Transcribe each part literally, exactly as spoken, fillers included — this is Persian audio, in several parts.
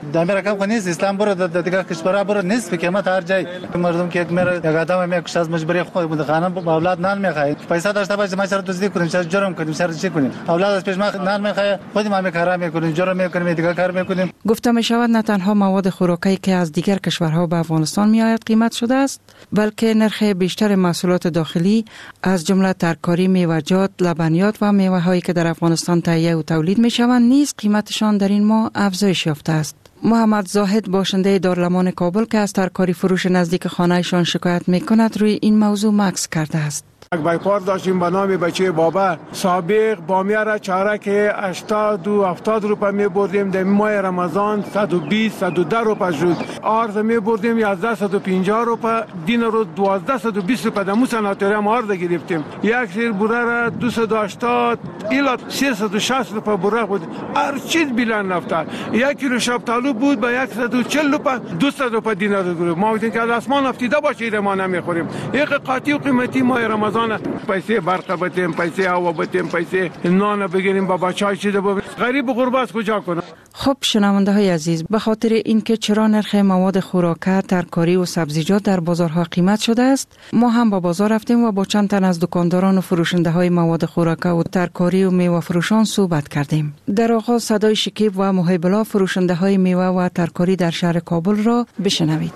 دمی رقم خو نیست. اسلام برو در دیگه کشورها برو نیست به قیمت هر جای. مردم که یک میره یک آدم میکشه از مجبوری خود بود خانم با اولاد نان میخواد. پیسه داشته باشه ما سر دزدی کنیم، سر جرم کنیم، سر چی کنیم؟ اولاد از پیش ما نان میخواد، خود ما میکارا میکنیم، جرم میکنیم، دیگه کار میکنیم. گفته می شود نه تنها مواد خوراکی که از دیگر کشورها به افغانستان میآید قیمت شده است، بلکه نرخ بیشتر محصولات داخلی از جمله ترکاری، میوه‌جات، لبنیات و میوه‌هایی که در افغانستان تهیه و تولید میشوند نیز قیمتشان در این ماه افزایش یافته است. محمد زاهد باشنده دارالامان کابل که از ترکاری فروش نزدیک خانه‌شان شکایت میکند روی این موضوع مکث کرده است. یک بایپار داشتیم به نام بچه بابا، سابق بامیه را چارک هشتاد و هفتاد روپه می بردیم، در ماه رمضان صد و بیست صد و ده روپه شد. آرز می بردیم یازده صد و پنجاه روپه، دین رو دوازده صد و بیست روپه. دمو سناتوری هم آرز گرفتیم. یک سیر بوره را دویست و هشتاد الی سیصد و شصت روپه بوره بود. هر چیز بلند رفته. یک کیلو شفتالو بود به صد و چهل روپه، دویست روپه دینار گرفت. ما گفتیم که از آسمان افتیده باشه ما نمیخوریم. یک قاطی و قیمتی ماه رمضان پیسه برق بتیم، پیسه هوا بتیم، پیسه نان بگیریم، بابا چای چیده بگیریم. غریب و غربت کجا کنه؟ خب شنونده های عزیز، به خاطر اینکه چرا نرخ مواد خوراکه، ترکاری و سبزیجات در بازارها قیمت شده است، ما هم با بازار رفتیم و با چند تن از دکانداران و فروشنده های مواد خوراکه و ترکاری و میوه فروشان صحبت کردیم. در آغاز صدای شکیب و محب الله فروشنده های میوه و ترکاری در شهر کابل را بشنوید.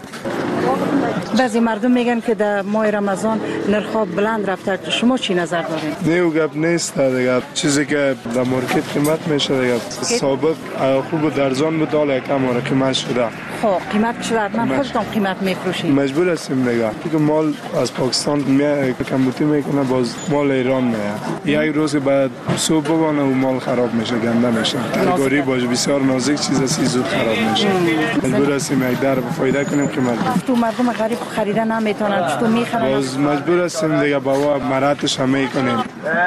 بعضی مردم میگن که در ماه رمضان نرخ‌ها بلند رفته، شما چی نظر دارید؟ نیو گپ نیست دیگه، چیزی که در مارکت قیمت میشه دیگه سابق خوب درزان بود حالا کم آره قیمت شده. خب قیمت شده، حتما خودتون قیمت میفروشید؟ مجبور هستیم دیگه، که مال از پاکستان میاد کمبودی میکنه، باز مال ایران میاد. یک روز بعد صبح بگانه و مال خراب میشه، گنده میشه. ترکاری باشه بسیار نازک چیز است، زود خراب میشه. مجبور هستیم یک در فایده کنیم قیمت. تو مردم غریب خریدن نمیتونن، چطور میخرن؟ باز مجبور هستیم دیگه با مراتش هم میکنیم.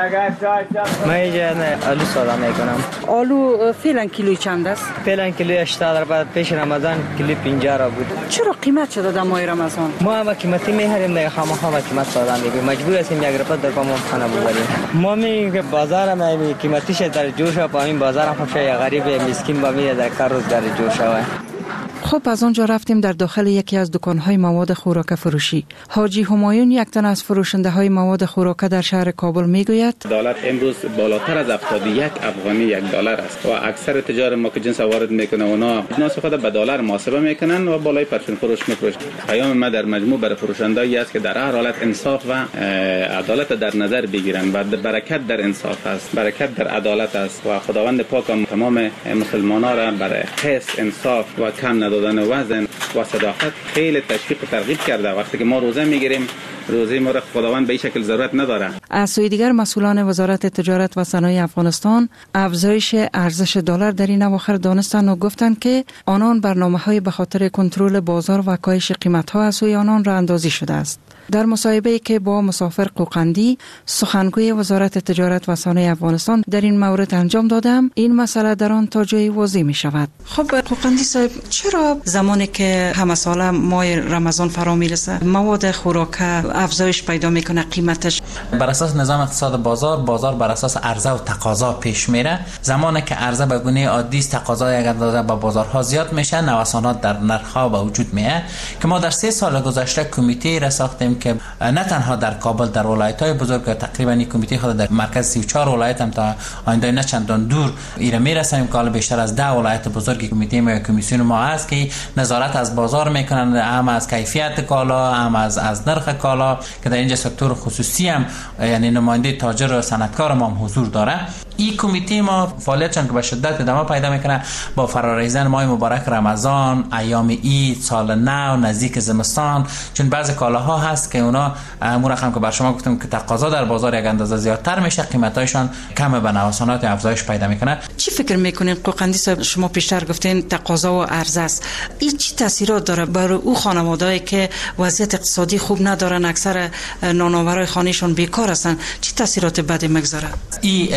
من اینجا آلو سودا میکنم. آلو فعلا کیلوی چند است؟ فعلا کیلوی هشتاد روپه، پیش رمضان کیلو پنجاه را بود. چرا قیمت شده در ماه رمضان؟ ما هم قیمتی میخریم دیگه، خامخا با قیمت سودا میگیم، مجبور هستیم یک روپه در پامون خانه ببریم. ما میگیم که بازار هم قیمتیش در جوش و پامین بازار هم خب غریب مسکین با میاد در کار روزگار جوش و خب از آنجا رفتیم در داخل یکی از دکان‌های مواد خوراک فروشی. حاجی همایون یک تن از فروشنده های مواد خوراک در شهر کابل میگوید دلار امروز بالاتر از هفتاد و یک افغانی یک دلار است و اکثر تجار ما که جنس وارد میکنه اونا اجناس خود به دلار محاسبه میکنن و بالای پرچم فروش میفروشن. پیام ما در مجموع برای فروشنده‌ای است که در هر حالت انصاف و عدالت در نظر بگیرن و برکت در انصاف است، برکت در عدالت است و خداوند پاک تمام مسلمانان را برای قسط، انصاف و کم ندادن وزن و صداقت خیلی تشویق و ترغیب کرده. وقتی که ما روزه میگیریم، روزه ما را خداوند به این شکل ضرورت نداره. از سوی دیگر مسئولان وزارت تجارت و صنایع افغانستان افزایش ارزش دلار در این اواخر دانستند و گفتند که آنان برنامه‌های به خاطر کنترل بازار و کاهش قیمت‌ها از سوی آنان راه اندازی شده است. در مصاحبه‌ای که با مسافر قوقندی سخنگوی وزارت تجارت و صنایع افغانستان در این مورد انجام دادم، این مسئله در آن تا جایی واضح می شود. خب قوقندی صاحب، چرا زمانی که همه ساله ماه رمضان فرا میرسه مواد خوراک افزایش پیدا میکنه قیمتش؟ بر اساس نظام اقتصاد بازار، بازار بر اساس عرضه و تقاضا پیش میره. زمانی که عرضه به گونه عادی است، تقاضا یک اندازه به بازارها زیاد میشه، نوسانات در نرخ‌ها به وجود میاد که ما در سه سال گذشته کمیته را ساختیم که نه تنها در کابل، در ولایت‌های بزرگ تقریبا این کمیته خود در مرکز سی و چهار ولایت هم تا آینده نه چندان دور ایره میرسیم که بیشتر از ده ولایت بزرگ کمیته ما کمیسیون ما است که نظارت از بازار میکنن، هم از کیفیت کالا، هم از از نرخ کالا که در اینجا سکتور خصوصی هم یعنی نماینده تاجر و صنعتکار ما هم حضور داره. این کمیته ما فعالیتشون که به شدت ادامه پیدا میکنه با فرارسیدن ماه مبارک رمضان، ایام عید، سال نو، نزدیک زمستان، چون بعضی کالاها هست که اونا امور رقم که بر شما گفتم که تقاضا در بازار یک اندازه زیادتر میشه، قیمتایشان کم به نوسانات افزایش پیدا میکنه. چی فکر میکنین قوقندی صاحب؟ شما پیشتر گفتین تقاضا و عرضه است، این چی تاثیرات داره بر او خانواده‌ای که وضعیت اقتصادی خوب ندارن، اکثر نانآورای خانه‌شون بیکار هستن؟ چی تاثیرات بدی میگذاره؟ این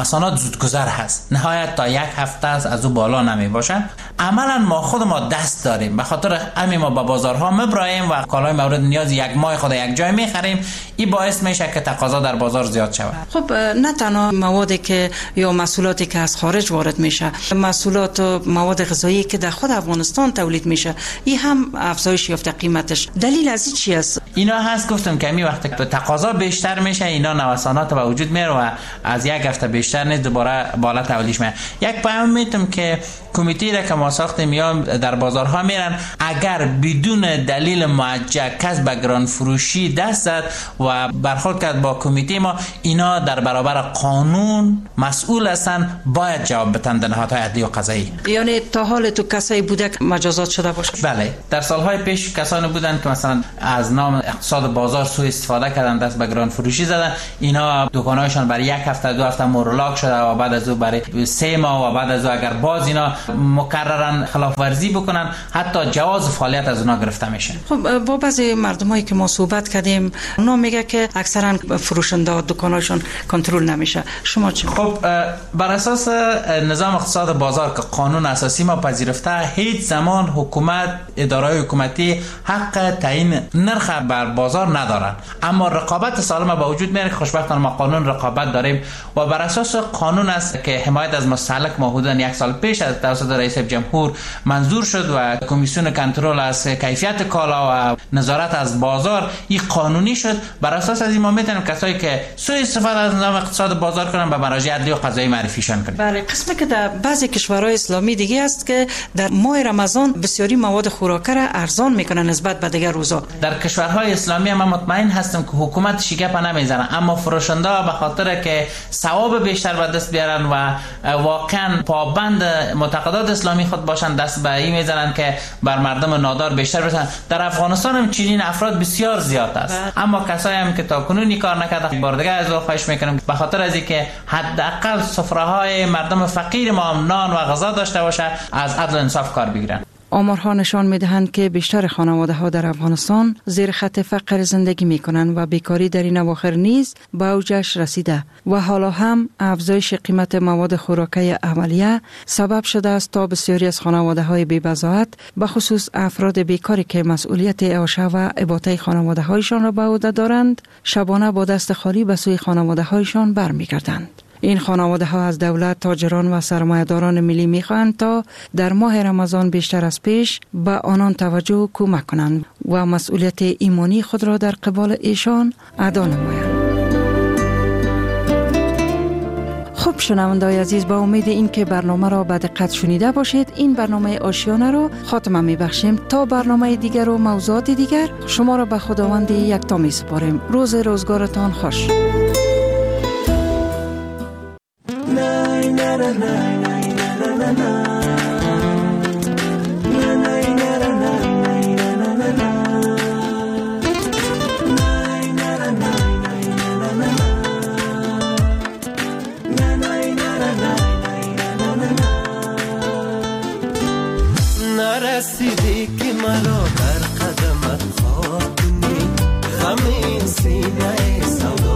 نوسانات زودگذر هست، نهایت تا یک هفته است، از او بالا نمی باشد. عملا ما خود ما دست داریم، به خاطر همین ما به بازارها میبراییم و کالای مورد نیاز یک ماه خود یک جای میخریم. این باعث میشه که تقاضا در بازار زیاد شود. خب نه تنها موادی که یا محصولاتی که از خارج وارد میشه، محصولات و مواد غذایی که در خود افغانستان تولید میشه، این هم افزایش یافته قیمتش. دلیل از این چی است؟ اینا هست گفتم که می وقتی که تقاضا بیشتر میشه اینا نوسانات به وجود میاره و از یک هفته بیشتر نیست دوباره بالا تولیدش میاد. یک پیام میتونم که کمیته را که ما ساختیم میام در بازارها میرن، اگر بدون دلیل موجه کس به گران فروشی دست زد و برخورد کرد با کمیته ما، اینا در برابر قانون مسئول هستن، باید جواب بدن در نهادهای عدلی و قضایی. یعنی تا حال تو کسایی بوده که مجازات شده باشه؟ بله، در سالهای پیش کسانی بودن که مثلا از نام اقتصاد بازار سوء استفاده کردن، دست به گران فروشی زدن. اینا دکانایشان برای یک هفته دو هفته مورولاک شده و بعد از او برای سه ماه و بعد از او اگر باز اینا مکررن خلاف ورزی بکنن، حتی جواز فعالیت از اونا گرفته میشه. خب با بعضی مردمایی که ما صحبت کردیم، اونا میگه که اکثرا فروشنده و دکاناشون کنترل نمیشه. شما چی؟ خب بر اساس نظام اقتصاد بازار که قانون اساسی ما پذیرفته، هیچ زمان حکومت، اداره‌های حکومتی حق تعیین نرخ بر بازار ندارن، اما رقابت سالم به وجود میاره. خوشبختانه ما قانون رقابت داریم و بر اساس قانون است که حمایت از مستهلک ما حدود یک سال پیش از توسط رئیس جمهور منظور شد و کمیسیون کنترل از کیفیت کالا و نظارت از بازار این قانونی شد. بر اساس از این ما میتونیم کسایی که سوء استفاده از نظام اقتصاد بازار کنن به مراجع عدلی و قضایی معرفیشان کنیم. بله، قسمی که در بعضی کشورهای اسلامی دیگه است که در ماه رمضان بسیاری مواد خوراکی را ارزان میکنن نسبت به دیگر روزا. در کشورهای اسلامی هم مطمئن هستم که حکومت شیکپ نمیزنه، اما فروشنده به خاطر که ثواب بیشتر به دست بیارن و واقعا پابند معتقدات اسلامی خود باشن، دست به این میزنن که بر مردم نادار بیشتر برسن. در افغانستان هم چنین افراد بسیار زیاد است، اما کسایی هم که تا کنون کار نکرده، بار دیگه از او خواهش میکنم به خاطر از اینکه حداقل سفره های مردم فقیر ما هم نان و غذا داشته باشه، از عدل و انصاف کار بگیرن. آمارها نشان می‌دهند که بیشتر خانواده‌ها در افغانستان زیر خط فقر زندگی می‌کنند و بیکاری در این اواخر نیز به اوجش رسیده و حالا هم افزایش قیمت مواد خوراکی اولیه سبب شده است تا بسیاری از خانواده‌های بی‌بضاعت، به خصوص افراد بیکاری که مسئولیت اعاشه و اباطه خانواده‌هایشان را به عهده دارند، شبانه با دست خالی به سوی خانواده‌هایشان برمیگردند. این خانواده ها از دولت، تاجران و سرمایه‌داران ملی می‌خواهند تا در ماه رمضان بیشتر از پیش به آنان توجه و کمک کنند و مسئولیت ایمانی خود را در قبال ایشان ادا نمایند. خب شنونده‌های عزیز، با امید این که برنامه را به دقت شنیده باشید، این برنامه آشیانه را خاتمه می‌بخشیم. تا برنامه دیگر و موضوعات دیگر شما را به خداوند یکتا می‌سپاریم. روز روزگارتان خوش. نرسیدی که مرا در قدمت خاک کنی، غم این سینه سودا